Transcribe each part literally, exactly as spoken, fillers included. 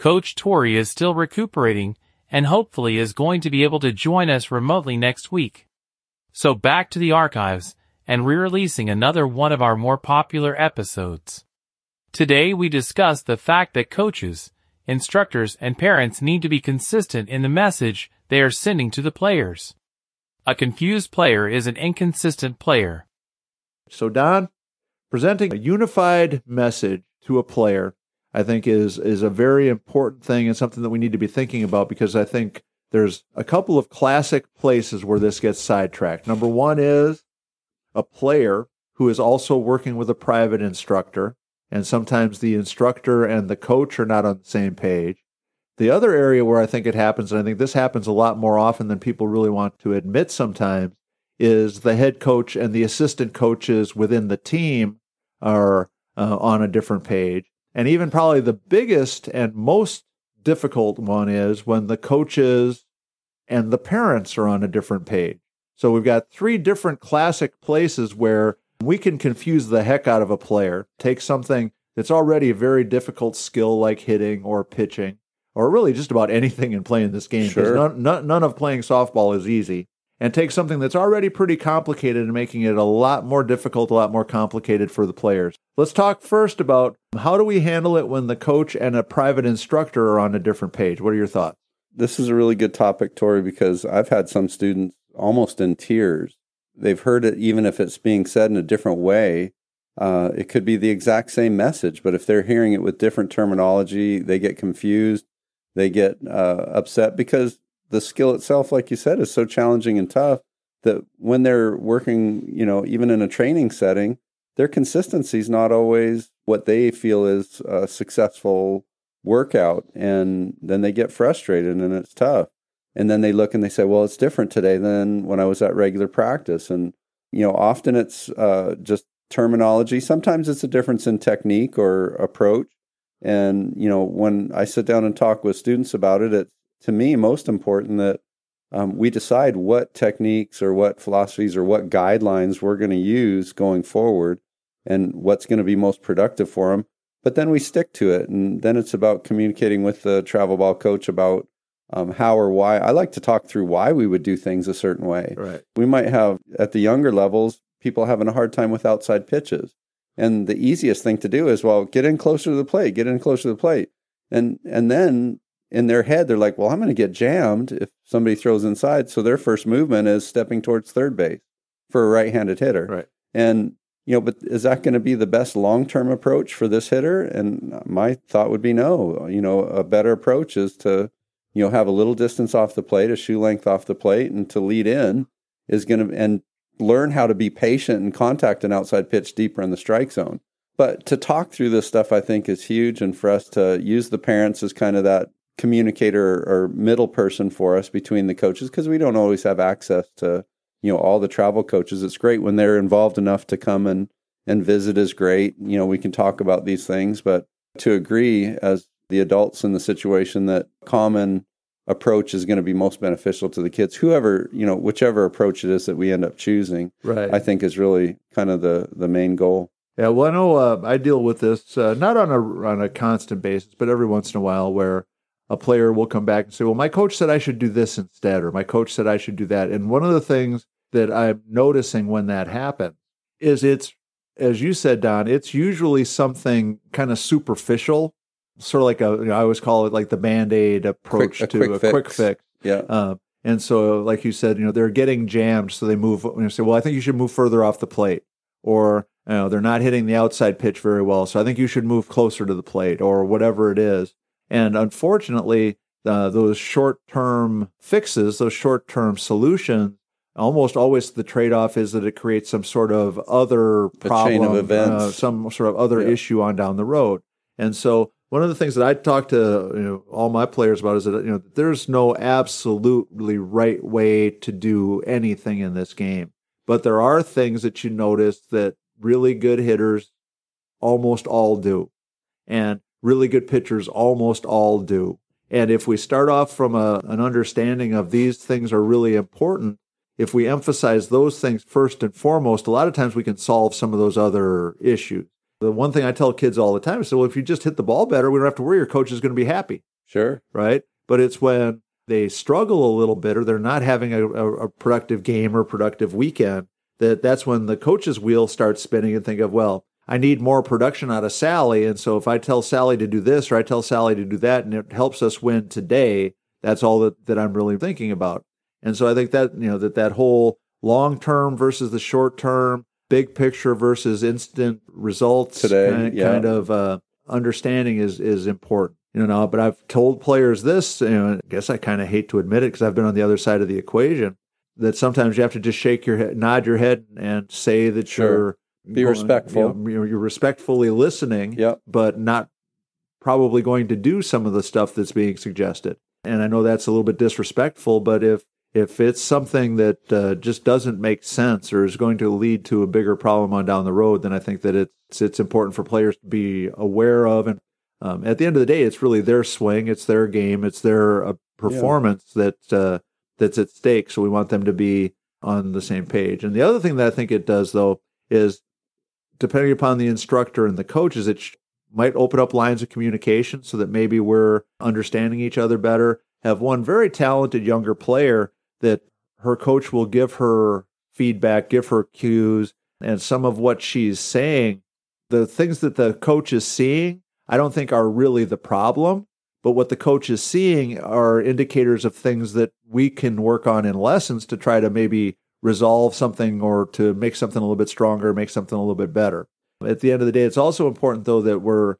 Coach Tori is still recuperating and hopefully is going to be able to join us remotely next week. So back to the archives and re-releasing another one of our more popular episodes. Today we discuss the fact that coaches, instructors, and parents need to be consistent in the message they are sending to the players. A confused player is an inconsistent player. So Don, presenting a unified message to a player, I think is is a very important thing and something that we need to be thinking about, because I think there's a couple of classic places where this gets sidetracked. Number one is a player who is also working with a private instructor, and sometimes the instructor and the coach are not on the same page. The other area where I think it happens, and I think this happens a lot more often than people really want to admit sometimes, is the head coach and the assistant coaches within the team are uh, on a different page. And even probably the biggest and most difficult one is when the coaches and the parents are on a different page. So we've got three different classic places where we can confuse the heck out of a player, take something that's already a very difficult skill like hitting or pitching, or really just about anything in playing this game, because Sure. none, none, none of playing softball is easy, and take something that's already pretty complicated and making it a lot more difficult, a lot more complicated for the players. Let's talk first about how do we handle it when the coach and a private instructor are on a different page. What are your thoughts? This is a really good topic, Tori, because I've had some students almost in tears. They've heard it even if it's being said in a different way. Uh, it could be the exact same message, but if they're hearing it with different terminology, they get confused. They get uh, upset because the skill itself, like you said, is so challenging and tough that when they're working, you know, even in a training setting, their consistency is not always what they feel is a successful workout. And then they get frustrated and it's tough. And then they look and they say, well, it's different today than when I was at regular practice. And, you know, often it's uh, just terminology. Sometimes it's a difference in technique or approach. And, you know, when I sit down and talk with students about it, it's, to me, most important that um, we decide what techniques or what philosophies or what guidelines we're going to use going forward and what's going to be most productive for them. But then we stick to it. And then it's about communicating with the travel ball coach about um, how or why. I like to talk through why we would do things a certain way. Right. We might have, at the younger levels, people having a hard time with outside pitches. And the easiest thing to do is, well, get in closer to the plate, get in closer to the plate. And and then in their head, they're like, well, I'm going to get jammed if somebody throws inside. So their first movement is stepping towards third base for a right-handed hitter. Right. And, you know, but is that going to be the best long-term approach for this hitter? And my thought would be no. You know, a better approach is to, you know, have a little distance off the plate, a shoe length off the plate, and to lead in is going to, and learn how to be patient and contact an outside pitch deeper in the strike zone. But to talk through this stuff, I think, is huge. And for us to use the parents as kind of that communicator or middle person for us between the coaches, because we don't always have access to, you know, all the travel coaches. It's great when they're involved enough to come and, and visit is great. You know, we can talk about these things, but to agree as the adults in the situation that common approach is going to be most beneficial to the kids, whoever, you know, whichever approach it is that we end up choosing, Right. I think is really kind of the, the main goal. Yeah, well, I know uh, I deal with this uh, not on a on a constant basis, but every once in a while where a player will come back and say, well, my coach said I should do this instead, or my coach said I should do that. And one of the things that I'm noticing when that happens is it's, as you said, Don, it's usually something kind of superficial, sort of like a, you know, I always call it like the Band-Aid approach Quick- a to quick a fix. quick fix. Yeah. Um, and so, like you said, you know, they're getting jammed, so they move. You know, say, well, I think you should move further off the plate, or you know, they're not hitting the outside pitch very well, so I think you should move closer to the plate, or whatever it is. And unfortunately, uh, those short-term fixes, those short-term solutions, almost always the trade-off is that it creates some sort of other problem, chain of events. Uh, some sort of other Yeah. issue on down the road. And so one of the things that I talk to you know, all my players about is that you know there's no absolutely right way to do anything in this game, but there are things that you notice that really good hitters almost all do, and really good pitchers almost all do. And if we start off from a, an understanding of these things are really important, if we emphasize those things first and foremost, a lot of times we can solve some of those other issues. The one thing I tell kids all the time is, well, if you just hit the ball better, we don't have to worry. Your coach is going to be happy. Sure. Right? But it's when they struggle a little bit or they're not having a, a, a productive game or productive weekend that that's when the coach's wheel starts spinning and think of, well, I need more production out of Sally. And so if I tell Sally to do this or I tell Sally to do that and it helps us win today, that's all that, that I'm really thinking about. And so I think that, you know, that that whole long-term versus the short-term, big picture versus instant results today, kind, yeah. kind of uh, understanding is is important. You know, but I've told players this, you know, I guess I kind of hate to admit it because I've been on the other side of the equation, that sometimes you have to just shake your head, nod your head and say that Sure. you're Be going, respectful. You know, you're respectfully listening, Yep. but not probably going to do some of the stuff that's being suggested. And I know that's a little bit disrespectful, but if if it's something that uh, just doesn't make sense or is going to lead to a bigger problem on down the road, then I think that it's it's important for players to be aware of. And um, at the end of the day, it's really their swing, it's their game, it's their uh, performance yeah. that uh, that's at stake. So we want them to be on the same page. And the other thing that I think it does, though, is depending upon the instructor and the coaches, it sh- might open up lines of communication so that maybe we're understanding each other better. Have one very talented younger player that her coach will give her feedback, give her cues, and some of what she's saying, the things that the coach is seeing, I don't think are really the problem, but what the coach is seeing are indicators of things that we can work on in lessons to try to maybe resolve something or to make something a little bit stronger, make something a little bit better. At the end of the day, it's also important, though, that we're,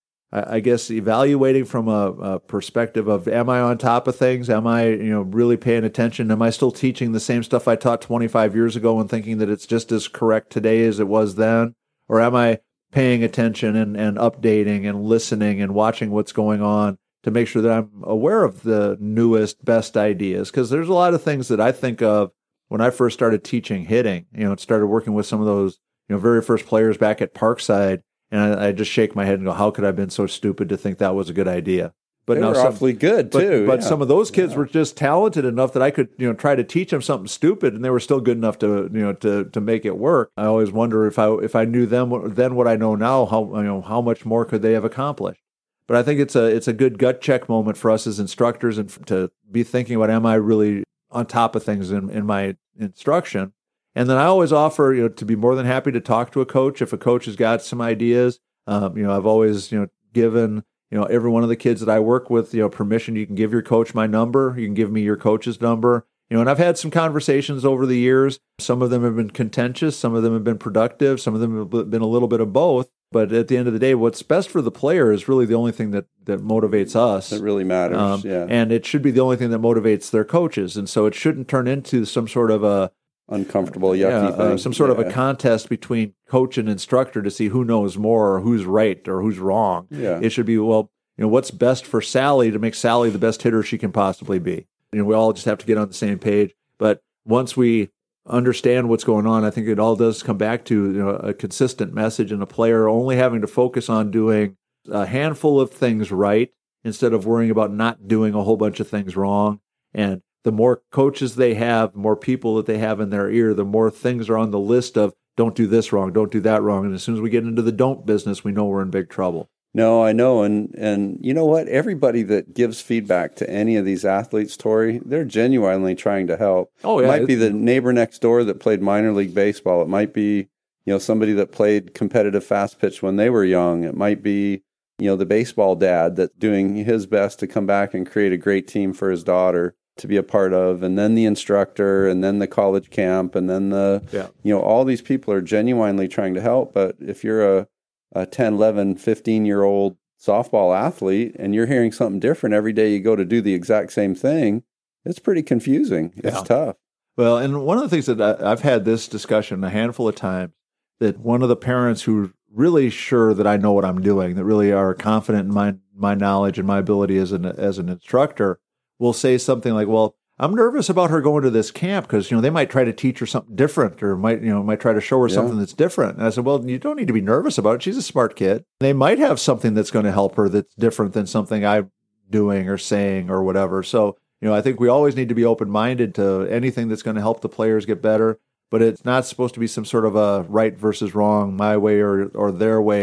I guess, evaluating from a, a perspective of, am I on top of things? Am I, you know, really paying attention? Am I still teaching the same stuff I taught twenty-five years ago and thinking that it's just as correct today as it was then? Or am I paying attention and, and updating and listening and watching what's going on to make sure that I'm aware of the newest, best ideas? Because there's a lot of things that I think of when I first started teaching hitting, you know, started working with some of those, you know, very first players back at Parkside. And I, I just shake my head and go, how could I have been so stupid to think that was a good idea? But they now were some, awfully good, but, too. But yeah. some of those kids yeah. were just talented enough that I could, you know, try to teach them something stupid, and they were still good enough to, you know, to to make it work. I always wonder if I if I knew them then what I know now, how you know how much more could they have accomplished? But I think it's a it's a good gut check moment for us as instructors and to be thinking about, am I really on top of things in, in my instruction? And then I always offer, you know, to be more than happy to talk to a coach if a coach has got some ideas. Um, you know, I've always, you know, given, you know, every one of the kids that I work with, you know, permission. You can give your coach my number. You can give me your coach's number. You know, and I've had some conversations over the years. Some of them have been contentious. Some of them have been productive. Some of them have been a little bit of both. But at the end of the day, what's best for the player is really the only thing that, that motivates us. It really matters, um, yeah. And it should be the only thing that motivates their coaches. And so it shouldn't turn into some sort of a uncomfortable, yucky yeah, thing. Uh, some sort yeah. of a contest between coach and instructor to see who knows more or who's right or who's wrong. Yeah. It should be, well, you know, what's best for Sally to make Sally the best hitter she can possibly be. You know, we all just have to get on the same page. But once we understand what's going on, I think it all does come back to, you know, a consistent message and a player only having to focus on doing a handful of things right instead of worrying about not doing a whole bunch of things wrong. And the more coaches they have, the more people that they have in their ear, the more things are on the list of don't do this wrong, don't do that wrong. And as soon as we get into the don't business, we know we're in big trouble. No, I know. And, and you know what? Everybody that gives feedback to any of these athletes, Tori, they're genuinely trying to help. Oh, yeah. It might be the neighbor next door that played minor league baseball. It might be, you know, somebody that played competitive fast pitch when they were young. It might be, you know, the baseball dad that's doing his best to come back and create a great team for his daughter to be a part of, and then the instructor, and then the college camp, and then the, yeah. you know, all these people are genuinely trying to help. But if you're a, a ten, eleven, fifteen-year-old softball athlete and you're hearing something different every day you go to do the exact same thing, it's pretty confusing. It's yeah. tough. Well, and one of the things that I, I've had this discussion a handful of times, that one of the parents who really sure that I know what I'm doing, that really are confident in my my knowledge and my ability as an as an instructor, will say something like, well, I'm nervous about her going to this camp because, you know, they might try to teach her something different or might, you know, might try to show her yeah. something that's different. And I said, well, you don't need to be nervous about it. She's a smart kid. They might have something that's going to help her that's different than something I'm doing or saying or whatever. So, you know, I think we always need to be open-minded to anything that's going to help the players get better, but it's not supposed to be some sort of a right versus wrong, my way or, or their way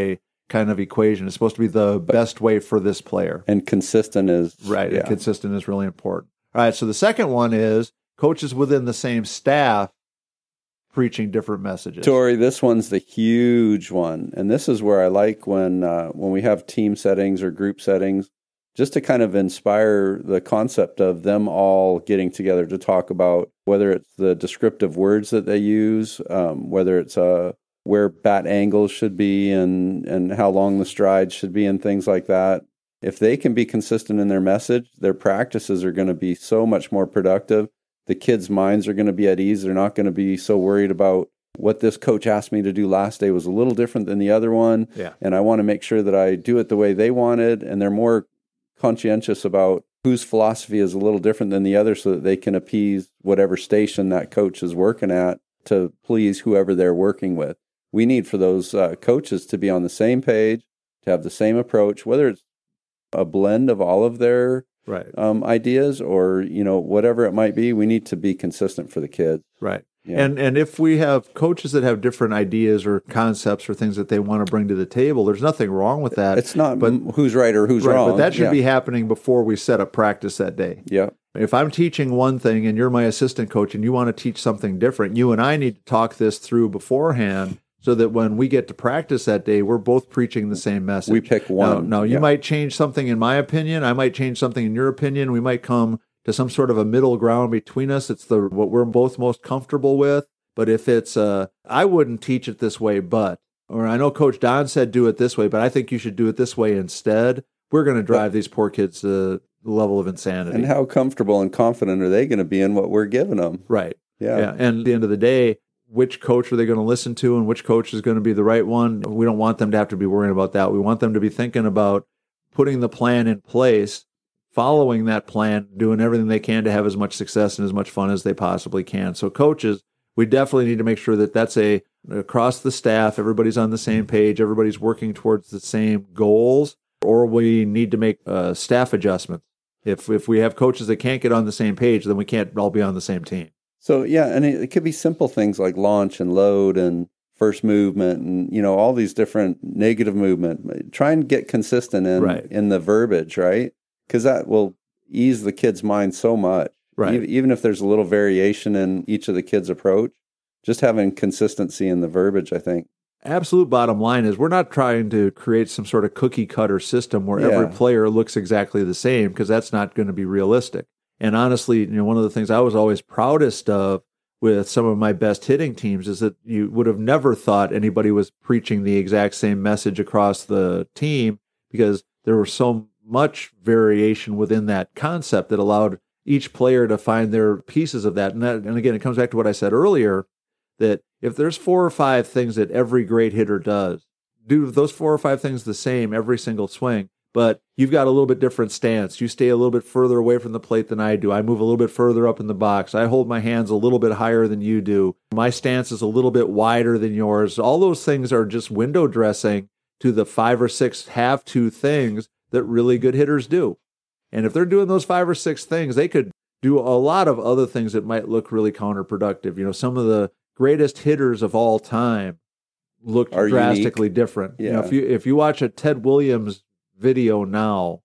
kind of equation. It's supposed to be the best way for this player. And consistent is... Right, yeah. and consistent is really important. All right, so the second one is coaches within the same staff preaching different messages. Tori, this one's the huge one. And this is where I like when uh, when we have team settings or group settings, just to kind of inspire the concept of them all getting together to talk about whether it's the descriptive words that they use, um, whether it's uh, where bat angles should be and, and how long the strides should be and things like that. If they can be consistent in their message, their practices are going to be so much more productive. The kids' minds are going to be at ease. They're not going to be so worried about what this coach asked me to do last day was a little different than the other one. Yeah. And I want to make sure that I do it the way they wanted. And they're more conscientious about whose philosophy is a little different than the other so that they can appease whatever station that coach is working at to please whoever they're working with. We need for those uh, coaches to be on the same page, to have the same approach, whether it's a blend of all of their right. um, ideas or, you know, whatever it might be. We need to be consistent for the kids. Right. Yeah. And and if we have coaches that have different ideas or concepts or things that they want to bring to the table, there's nothing wrong with that. It's not but, who's right or who's right, wrong. But that should yeah. be happening before we set up practice that day. Yeah. If I'm teaching one thing and you're my assistant coach and you want to teach something different, you and I need to talk this through beforehand so that when we get to practice that day, we're both preaching the same message. We pick one. Now, now you yeah. might change something in my opinion. I might change something in your opinion. We might come to some sort of a middle ground between us. It's the what we're both most comfortable with. But if it's, uh, I wouldn't teach it this way, but, or I know Coach Don said do it this way, but I think you should do it this way instead. We're going to drive these poor kids to the level of insanity. And how comfortable and confident are they going to be in what we're giving them? Right. Yeah. yeah. And at the end of the day, which coach are they going to listen to and which coach is going to be the right one? We don't want them to have to be worrying about that. We want them to be thinking about putting the plan in place, following that plan, doing everything they can to have as much success and as much fun as they possibly can. So coaches, we definitely need to make sure that that's a across the staff, everybody's on the same page, everybody's working towards the same goals, or we need to make uh, staff adjustments. If if we have coaches that can't get on the same page, then we can't all be on the same team. So, yeah, and it, it could be simple things like launch and load and first movement and, you know, all these different negative movement. Try and get consistent in, right. in the verbiage, right? Because that will ease the kid's mind so much. Right. Even if there's a little variation in each of the kids' approach, just having consistency in the verbiage, I think. Absolute bottom line is we're not trying to create some sort of cookie cutter system where Yeah. every player looks exactly the same, because that's not going to be realistic. And honestly, you know, one of the things I was always proudest of with some of my best hitting teams is that you would have never thought anybody was preaching the exact same message across the team, because there was so much variation within that concept that allowed each player to find their pieces of that. And that, and again, it comes back to what I said earlier, that if there's four or five things that every great hitter does, do those four or five things the same every single swing, but you've got a little bit different stance. You stay a little bit further away from the plate than I do. I move a little bit further up in the box. I hold my hands a little bit higher than you do. My stance is a little bit wider than yours. All those things are just window dressing to the five or six have-to things that really good hitters do. And if they're doing those five or six things, they could do a lot of other things that might look really counterproductive. You know, some of the greatest hitters of all time look Are drastically unique. different. Yeah. You know, if you if you watch a Ted Williams video now,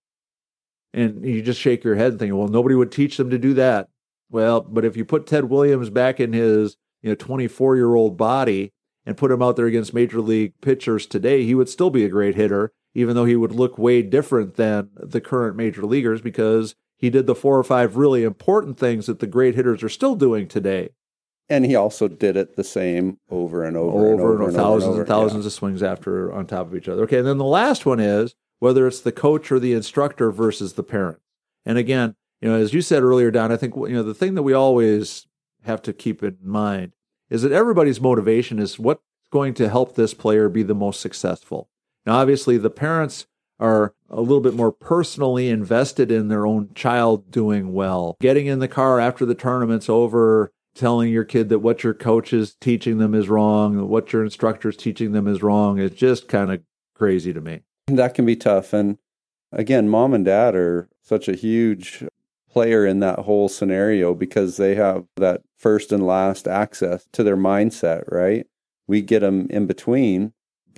and you just shake your head and think, well, nobody would teach them to do that. Well, but if you put Ted Williams back in his, you know, twenty-four-year-old body and put him out there against major league pitchers today, he would still be a great hitter, even though he would look way different than the current major leaguers, because he did the four or five really important things that the great hitters are still doing today. And he also did it the same over and over, Over and over, and, and thousands over, and thousands yeah. of swings after on top of each other. Okay, and then the last one is whether it's the coach or the instructor versus the parent. And again, you know, as you said earlier, Don, I think, you know, the thing that we always have to keep in mind is that everybody's motivation is what's going to help this player be the most successful. Now, obviously, the parents are a little bit more personally invested in their own child doing well. Getting in the car after the tournament's over, telling your kid that what your coach is teaching them is wrong, what your instructor is teaching them is wrong, is just kind of crazy to me. That can be tough. And again, mom and dad are such a huge player in that whole scenario because they have that first and last access to their mindset, right? We get them in between, but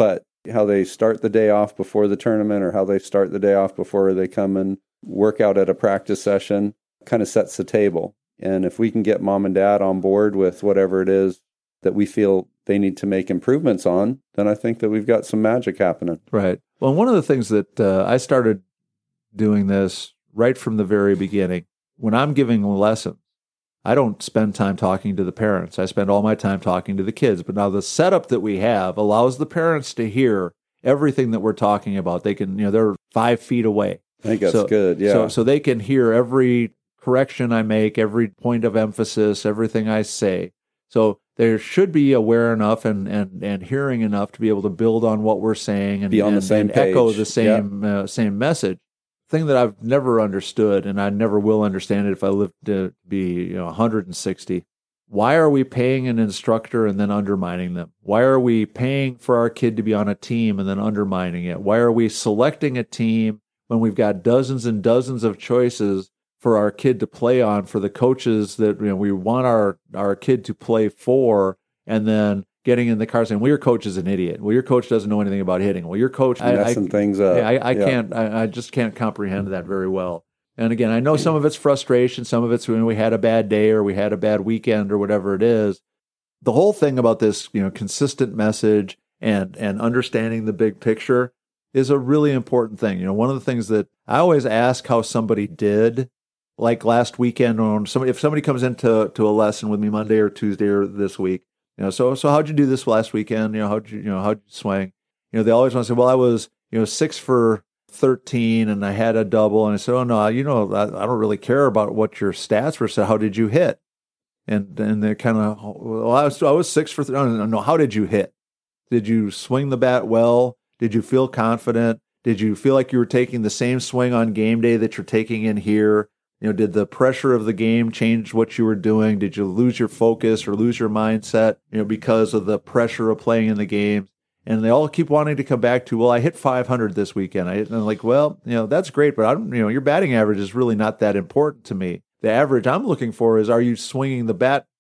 how they start the day off before the tournament or how they start the day off before they come and work out at a practice session kind of sets the table. And if we can get mom and dad on board with whatever it is that we feel they need to make improvements on, then I think that we've got some magic happening. Right. Well, one of the things that uh, I started doing this right from the very beginning, when I'm giving lessons, I don't spend time talking to the parents. I spend all my time talking to the kids. But now the setup that we have allows the parents to hear everything that we're talking about. They can, you know, they're five feet away. I think that's so, good, yeah. So, so they can hear every correction I make, every point of emphasis, everything I say. So they should be aware enough and, and, and hearing enough to be able to build on what we're saying and, be on and, the same and page. echo the same yeah. uh, same message. Thing that I've never understood, and I never will understand it if I live to be, you know, one hundred sixty. Why are we paying an instructor and then undermining them? Why are we paying for our kid to be on a team and then undermining it? Why are we selecting a team when we've got dozens and dozens of choices for our kid to play on, for the coaches that, you know, we want our, our kid to play for, and then getting in the car saying, well, your coach is an idiot. Well, your coach doesn't know anything about hitting. Well, your coach... Messing I, things up. I, I yeah. can't, I, I just can't comprehend that very well. And again, I know some of it's frustration, some of it's when we had a bad day or we had a bad weekend or whatever it is. The whole thing about this, you know, consistent message and, and understanding the big picture is a really important thing. You know, one of the things that I always ask how somebody did, like last weekend, or somebody, if somebody comes into to a lesson with me Monday or Tuesday or this week, you know, so so how'd you do this last weekend? You know, how'd you you know how'd you swing? You know, they always want to say, well, I was you know six for thirteen and I had a double, and I said, oh no, you know, I, I don't really care about what your stats were. So how did you hit? And and they kind of, well, I was I was six for no, no, no. How did you hit? Did you swing the bat well? Did you feel confident? Did you feel like you were taking the same swing on game day that you're taking in here? You know, did the pressure of the game change what you were doing? Did you lose your focus or lose your mindset, you know, because of the pressure of playing in the games? And they all keep wanting to come back to, well, I hit five hundred this weekend. I, and I'm like, well, you know, that's great, but I don't, you know, your batting average is really not that important to me. The average I'm looking for is, are you swinging the bat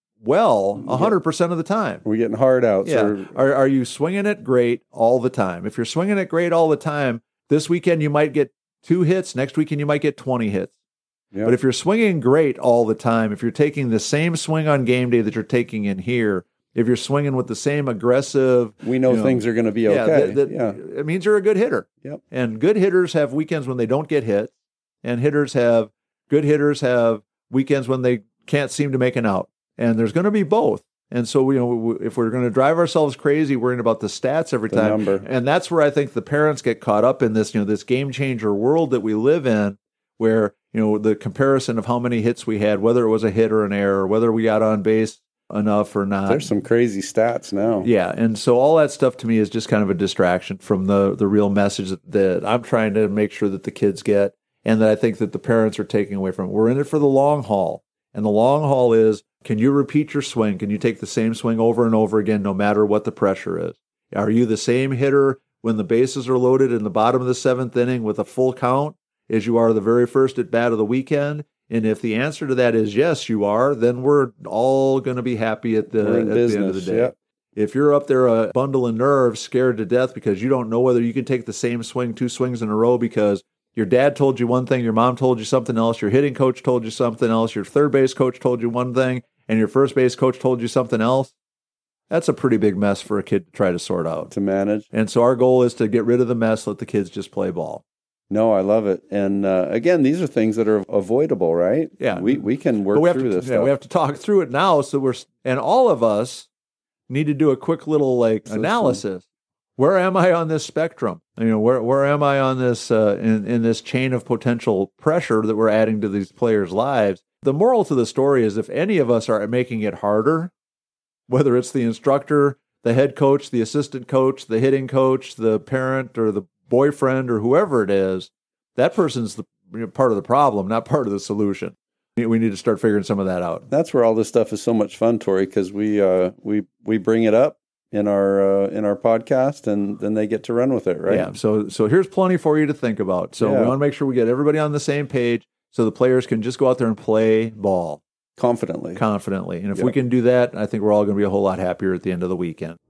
well one hundred percent of the time? We're getting hard outs. Yeah. Or... Are, are you swinging it great all the time? If you're swinging it great all the time, this weekend you might get two hits. Next weekend you might get twenty hits. Yep. But if you're swinging great all the time, if you're taking the same swing on game day that you're taking in here, if you're swinging with the same aggressive... We know, you know things are going to be okay. Yeah, that, that, yeah, it means you're a good hitter. Yep. And good hitters have weekends when they don't get hit, and hitters have... Good hitters have weekends when they can't seem to make an out. And there's going to be both. And so, you know, if we're going to drive ourselves crazy worrying about the stats every the time, number. And that's where I think the parents get caught up in this, you know, this game changer world that we live in, where, you know, the comparison of how many hits we had, whether it was a hit or an error, whether we got on base enough or not. There's some crazy stats now. Yeah, and so all that stuff to me is just kind of a distraction from the the real message that, that I'm trying to make sure that the kids get, and that I think that the parents are taking away from it. We're in it for the long haul, and the long haul is, can you repeat your swing? Can you take the same swing over and over again, no matter what the pressure is? Are you the same hitter when the bases are loaded in the bottom of the seventh inning with a full count as you are the very first at bat of the weekend? And if the answer to that is yes, you are, then we're all going to be happy at the, at the end of the day. Yep. If you're up there a bundle of nerves, scared to death because you don't know whether you can take the same swing two swings in a row because your dad told you one thing, your mom told you something else, your hitting coach told you something else, your third base coach told you one thing, and your first base coach told you something else, that's a pretty big mess for a kid to try to sort out. To manage. And so our goal is to get rid of the mess, let the kids just play ball. No, I love it. And uh, again, these are things that are avoidable, right? Yeah. We we can work we have through to, this yeah, stuff. We have to talk through it now. So we're, and all of us need to do a quick little like System. analysis. Where am I on this spectrum? You know, where where am I on this, uh, in, in this chain of potential pressure that we're adding to these players' lives? The moral to the story is if any of us are making it harder, whether it's the instructor, the head coach, the assistant coach, the hitting coach, the parent, or the boyfriend, or whoever it is, that person's the you know, part of the problem, not part of the solution. We need to start figuring some of that out. That's where all this stuff is so much fun, Tori, because we uh, we we bring it up in our uh, in our podcast, and then they get to run with it, right? Yeah. So so here's plenty for you to think about. So yeah. we want to make sure we get everybody on the same page, so the players can just go out there and play ball confidently, confidently. And if yep. we can do that, I think we're all going to be a whole lot happier at the end of the weekend.